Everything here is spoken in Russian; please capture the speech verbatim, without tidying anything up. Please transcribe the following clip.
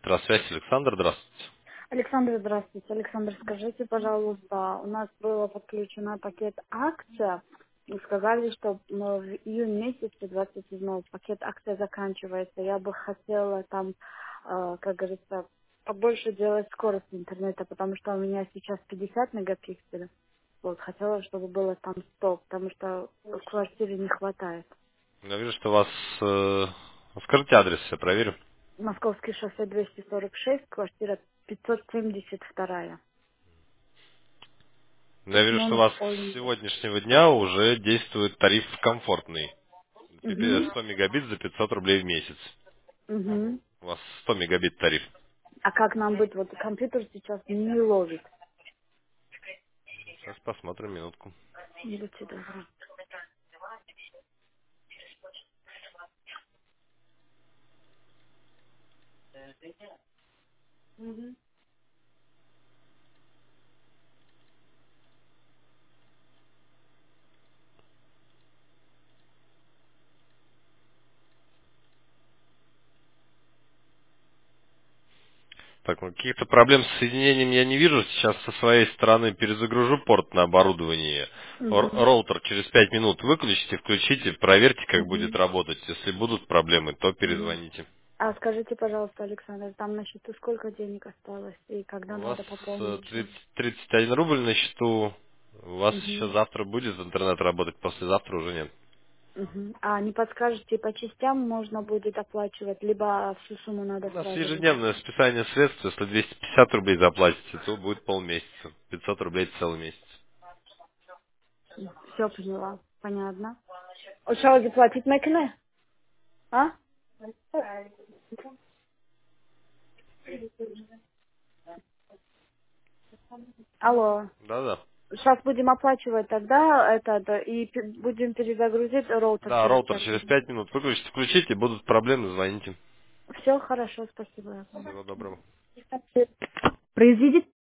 Электросвязь, Александр, здравствуйте. Александр, здравствуйте. Александр, скажите, пожалуйста, у нас был подключен пакет акция. И сказали, что ну, в июне месяце двадцать седьмого пакет акция заканчивается. Я бы хотела там, э, как говорится, побольше делать скорость интернета, потому что у меня сейчас пятьдесят мегапикселей. Вот, хотела, чтобы было там сто, потому что в квартире не хватает. Я вижу, что у вас... э, Скажите адрес, я проверю. Московский шоссе двести сорок шесть, квартира пятьсот семьдесят два. Я вижу, что у Номер вас с Олинда. сегодняшнего дня уже действует тариф комфортный. Теперь Угу. сто мегабит за пятьсот рублей в месяц. Угу. У вас сто мегабит тариф. А как нам быть? Вот компьютер сейчас не ловит. Сейчас посмотрим минутку. Будьте добры. Мгм. Так, ну, каких-то проблем с соединением я не вижу. Сейчас со своей стороны перезагружу порт на оборудование. Р- Мгм. Роутер через пять минут выключите, включите, проверьте, как будет Мгм. работать. Если будут проблемы, то Мгм. перезвоните. А скажите, пожалуйста, Александр, там на счету сколько денег осталось и У когда вас надо э, пополнить счет? тридцать, тридцать один рубль на счету. У вас еще Мгм. завтра будет интернет работать, послезавтра уже нет. Мгм. А не подскажете, по частям можно будет оплачивать, либо всю сумму У надо нас сразу ежедневное выплатить? списание средств. Если двести пятьдесят рублей заплатите, то будет полмесяца. пятьсот рублей это целый месяц. Все поняла. Понятно. Что заплатить макне? А? Алло. Да-да. Сейчас будем оплачивать тогда это, да, и пе- будем перезагрузить роутер Да, через роутер пять через минут. пять минут выключите, включите, будут проблемы, звоните. Все хорошо, спасибо. Всего доброго. Произведите